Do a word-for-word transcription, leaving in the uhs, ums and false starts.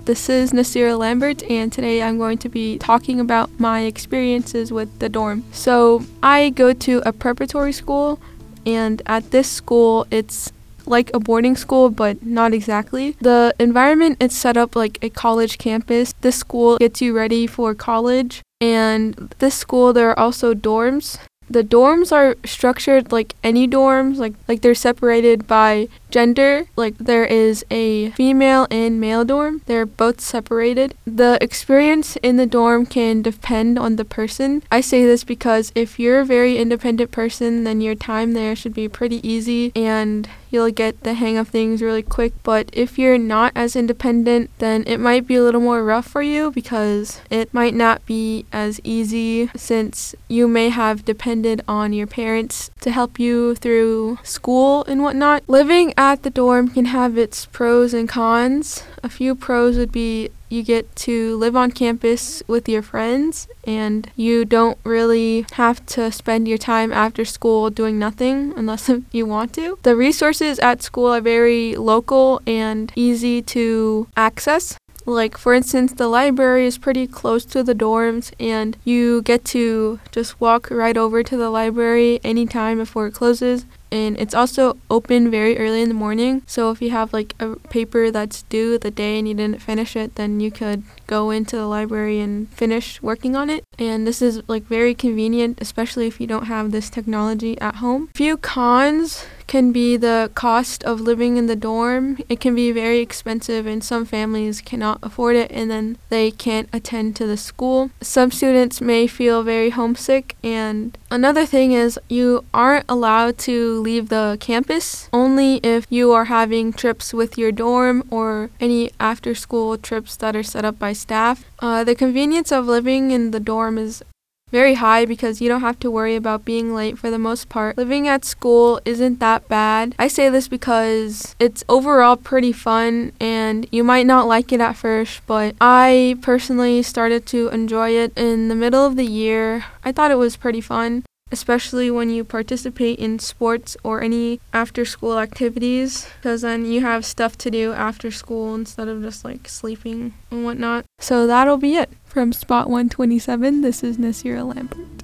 this is Nasira Lambert, and today I'm going to be talking about my experiences with the dorm. So I go to a preparatory school, and at this school it's like a boarding school, but not exactly. The environment is set up like a college campus. This school gets you ready for college, and this school there are also dorms. The dorms are structured like any dorms, like like they're separated by gender. Like there is a female and male dorm. They're both separated. The experience in the dorm can depend on the person. I say this because if you're a very independent person, then your time there should be pretty easy and you'll get the hang of things really quick. But if you're not as independent, then it might be a little more rough for you because it might not be as easy since you may have depended on your parents to help you through school and whatnot. Living at the dorm can have its pros and cons. A few pros would be you get to live on campus with your friends and you don't really have to spend your time after school doing nothing unless you want to. The resources at school are very local and easy to access. Like, for instance, the library is pretty close to the dorms and you get to just walk right over to the library anytime before it closes. And it's also open very early in the morning. So if you have like a paper that's due the day and you didn't finish it, then you could go into the library and finish working on it. And this is like very convenient, especially if you don't have this technology at home. A few cons can be the cost of living in the dorm. It can be very expensive and some families cannot afford it and then they can't attend to the school. Some students may feel very homesick, and another thing is you aren't allowed to leave the campus only if you are having trips with your dorm or any after school trips that are set up by staff. Uh, the convenience of living in the dorm is very high because you don't have to worry about being late for the most part. Living at school isn't that bad. I say this because it's overall pretty fun and you might not like it at first, but I personally started to enjoy it in the middle of the year. I thought it was pretty fun, especially when you participate in sports or any after-school activities, because then you have stuff to do after school instead of just like sleeping and whatnot. So that'll be it. From Spot one twenty-seven, this is Nasira Lambert.